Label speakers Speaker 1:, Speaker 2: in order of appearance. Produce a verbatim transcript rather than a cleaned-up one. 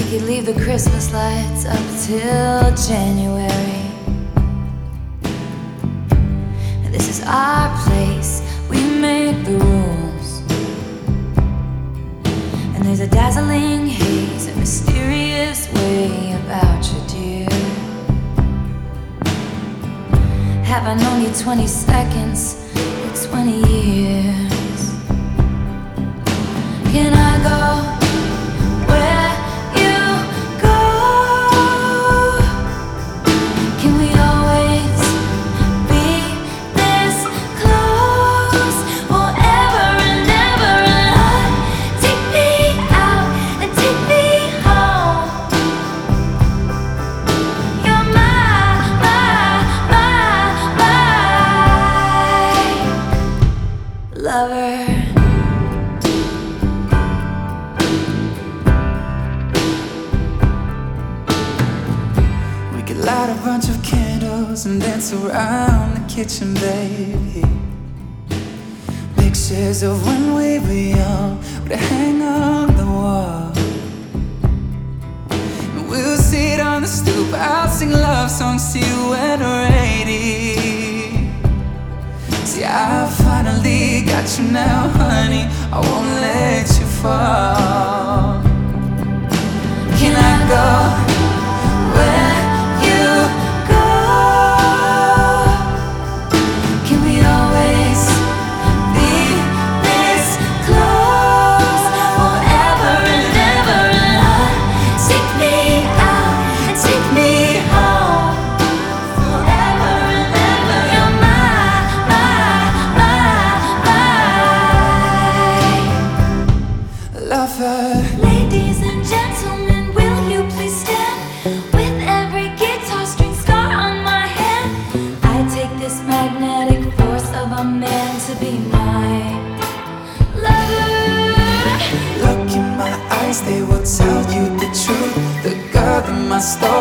Speaker 1: could leave the Christmas lights up till January. This is our place, we make the rules. And there's a dazzling haze, a mysterious way about you, dear. Have I known you twenty seconds or twenty years? Can I go where you go? Can we always be this close forever and ever? And take me out and take me home. You're my, my, my, my lover.
Speaker 2: Light a bunch of candles and dance around the kitchen, baby. Pictures of when we were young would hang on the wall. And we'll sit on the stoop, I'll sing love songs to you when we're eighty. See, I finally got you now, honey, I won't let you fall. Can I go where
Speaker 1: Ladies and gentlemen, will you please stand? With every guitar string scar on my hand, I take this magnetic force of a man to be my lover.
Speaker 2: Look in my eyes, they will tell you the truth. The girl in my story